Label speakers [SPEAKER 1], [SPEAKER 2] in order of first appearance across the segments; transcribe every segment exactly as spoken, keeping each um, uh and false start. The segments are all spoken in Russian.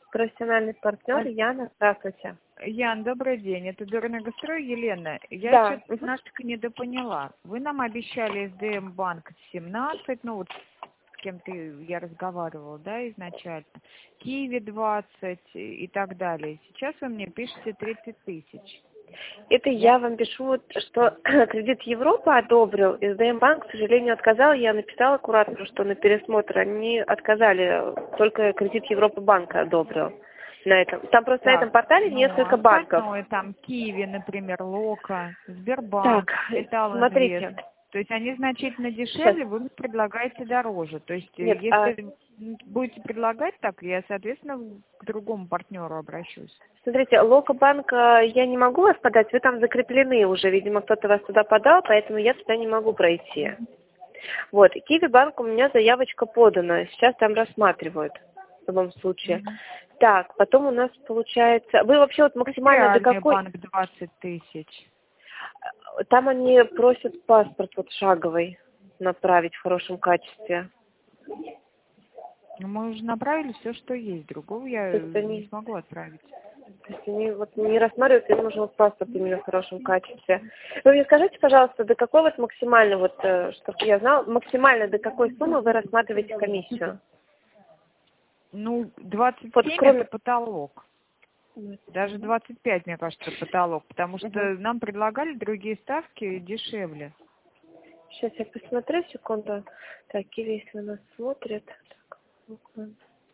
[SPEAKER 1] Профессиональный партнер
[SPEAKER 2] А,
[SPEAKER 1] Яна. Здравствуйте.
[SPEAKER 2] Ян, добрый день. Это Дорэнергострой Елена. Я
[SPEAKER 1] Да.
[SPEAKER 2] что-то
[SPEAKER 1] Мгм.
[SPEAKER 2] немножечко недопоняла. Вы нам обещали эс дэ эм банк семнадцать, ну вот с кем-то я разговаривала, да, изначально. Киви двадцать и так далее. Сейчас вы мне пишете тридцать тысяч.
[SPEAKER 1] Это
[SPEAKER 2] Я...
[SPEAKER 1] я вам пишу, что кредит Европа одобрил, эс дэ эм банк, к сожалению, отказал. Я написала аккуратно, что на пересмотр они отказали, только кредит Европа банка одобрил. На этом. Там просто на этом
[SPEAKER 2] Так,
[SPEAKER 1] портале
[SPEAKER 2] ну,
[SPEAKER 1] несколько банков.
[SPEAKER 2] остальное там Киви, например, Лока,
[SPEAKER 1] Так,
[SPEAKER 2] Сбербанк, Металл Инвест.
[SPEAKER 1] смотрите.
[SPEAKER 2] То есть они значительно
[SPEAKER 1] Сейчас.
[SPEAKER 2] дешевле, вы предлагаете дороже. То есть э,
[SPEAKER 1] Нет, а,
[SPEAKER 2] если будете предлагать так, я, соответственно, к другому партнеру обращусь.
[SPEAKER 1] смотрите, Локобанк, э, я не могу вас подать, вы там закреплены уже, видимо, кто-то вас туда подал, поэтому я туда не могу пройти. Вот, Киви банк у меня заявочка подана, сейчас там рассматривают в любом случае.
[SPEAKER 2] Мгм.
[SPEAKER 1] Так, потом у нас получается, вы вообще вот максимально до
[SPEAKER 2] Реальный
[SPEAKER 1] какой,
[SPEAKER 2] банк двадцать тысяч.
[SPEAKER 1] там они просят паспорт вот шаговый направить в хорошем качестве.
[SPEAKER 2] Ну, мы уже направили все, что есть. Другого я
[SPEAKER 1] То есть
[SPEAKER 2] не
[SPEAKER 1] они,
[SPEAKER 2] смогу отправить.
[SPEAKER 1] то есть они вот не рассматривают, им нужен вот паспорт именно в хорошем качестве. Вы мне скажите, пожалуйста, до какой вот максимально, вот, чтобы я знала, максимально до какой суммы вы рассматриваете комиссию?
[SPEAKER 2] Ну, двадцать
[SPEAKER 1] Вот
[SPEAKER 2] семь это
[SPEAKER 1] кроме...
[SPEAKER 2] потолок. Даже двадцать пять, мне кажется, потолок, потому что
[SPEAKER 1] Угу.
[SPEAKER 2] нам предлагали другие ставки дешевле.
[SPEAKER 1] Сейчас я посмотрю, секунду. Так, Киви, если у нас смотрят. Так, ну-ка.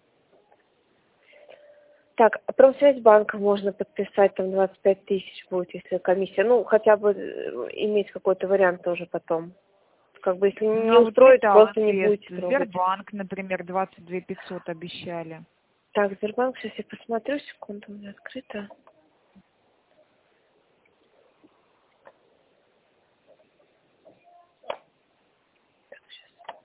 [SPEAKER 1] Так, Промсвязьбанк можно подписать, там двадцать пять тысяч будет, если комиссия. Ну, хотя бы э, иметь какой-то вариант тоже потом. Как бы, если
[SPEAKER 2] Ну,
[SPEAKER 1] не
[SPEAKER 2] а вот
[SPEAKER 1] устроит,
[SPEAKER 2] Металл
[SPEAKER 1] просто не
[SPEAKER 2] Инвест,
[SPEAKER 1] будете трогать.
[SPEAKER 2] Сбербанк, например, двадцать две пятьсот обещали.
[SPEAKER 1] Так, Сбербанк, сейчас я посмотрю, секунду, у меня открыто. Так, сейчас.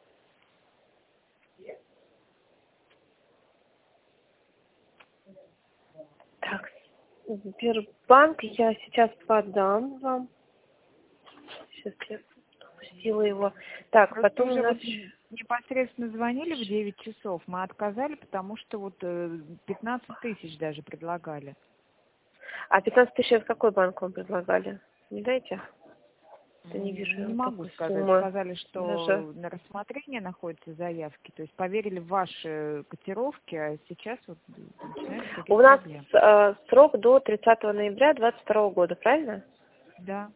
[SPEAKER 1] Так, Сбербанк я сейчас подам вам. Сейчас я пустила его. Так,
[SPEAKER 2] Просто
[SPEAKER 1] потом у
[SPEAKER 2] уже
[SPEAKER 1] нас...
[SPEAKER 2] вот непосредственно звонили в девять часов, мы отказали, потому что вот э, пятнадцать тысяч даже предлагали.
[SPEAKER 1] А пятнадцать тысяч это какой банк вам предлагали? Не дайте? Да не вижу я
[SPEAKER 2] Не
[SPEAKER 1] вот
[SPEAKER 2] могу
[SPEAKER 1] такой
[SPEAKER 2] сказать.
[SPEAKER 1] суммы.
[SPEAKER 2] Сказали,
[SPEAKER 1] Даже.
[SPEAKER 2] что на рассмотрение находятся заявки. То есть поверили в ваши котировки, а сейчас вот начинаются
[SPEAKER 1] У
[SPEAKER 2] какие-то
[SPEAKER 1] нас
[SPEAKER 2] проблемы.
[SPEAKER 1] э, срок до тридцатого ноября двадцать второго года, правильно?
[SPEAKER 2] Да.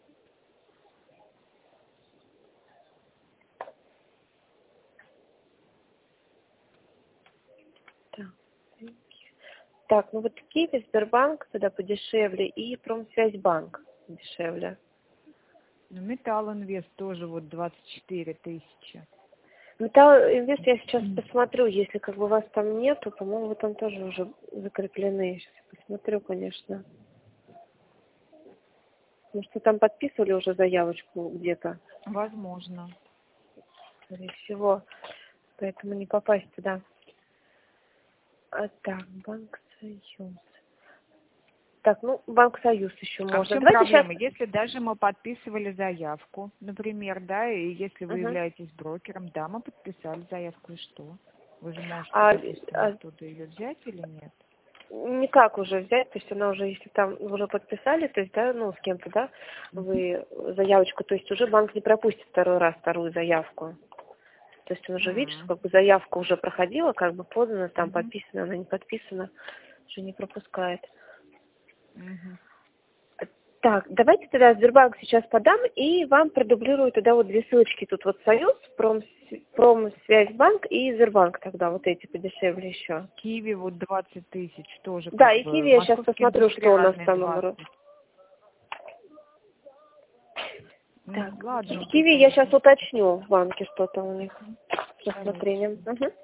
[SPEAKER 1] Так. Так, ну вот Киви, Сбербанк тогда подешевле и Промсвязьбанк дешевле.
[SPEAKER 2] Ну, Металл Инвест тоже вот двадцать четыре тысячи.
[SPEAKER 1] Металл Инвест я сейчас посмотрю, если как бы вас там нету, по-моему, вы там тоже уже закреплены. Сейчас я посмотрю, конечно. Может, вы там подписывали уже заявочку где-то,
[SPEAKER 2] Возможно.
[SPEAKER 1] скорее всего, поэтому не попасть туда. А, так, Банк Союз. Так, ну, Банк Союз еще
[SPEAKER 2] А в
[SPEAKER 1] можно.
[SPEAKER 2] чем
[SPEAKER 1] Давайте сейчас...
[SPEAKER 2] проблема? Если даже мы подписывали заявку, например, да, и если вы
[SPEAKER 1] Угу.
[SPEAKER 2] являетесь брокером, да, мы подписали заявку, и что? Вы же можете,
[SPEAKER 1] А,
[SPEAKER 2] допустим,
[SPEAKER 1] а
[SPEAKER 2] оттуда ее взять или нет?
[SPEAKER 1] никак уже взять, то есть она уже, если там уже подписали, то есть, да, ну, с кем-то, да, вы заявочку, то есть уже банк не пропустит второй раз вторую заявку. То есть он уже видит, что
[SPEAKER 2] М.
[SPEAKER 1] как бы заявка уже проходила, как бы подана, там
[SPEAKER 2] Мгм.
[SPEAKER 1] подписана, она не подписана, уже не пропускает.
[SPEAKER 2] Мгм.
[SPEAKER 1] Так, давайте тогда Сбербанк сейчас подам, и вам продублирую тогда вот две ссылочки. Тут вот Союз, Пром, Промсвязьбанк и Сбербанк тогда, вот эти подешевле еще.
[SPEAKER 2] Киви вот двадцать тысяч тоже
[SPEAKER 1] Да,
[SPEAKER 2] как
[SPEAKER 1] и
[SPEAKER 2] бы.
[SPEAKER 1] Киви я сейчас
[SPEAKER 2] Московский
[SPEAKER 1] посмотрю, что у нас
[SPEAKER 2] индустриальный
[SPEAKER 1] там. номер.
[SPEAKER 2] двадцать.
[SPEAKER 1] Так,
[SPEAKER 2] Ну, ладно.
[SPEAKER 1] Киви я сейчас уточню в банке, что там у них с
[SPEAKER 2] Давайте.
[SPEAKER 1] рассмотрением. Угу.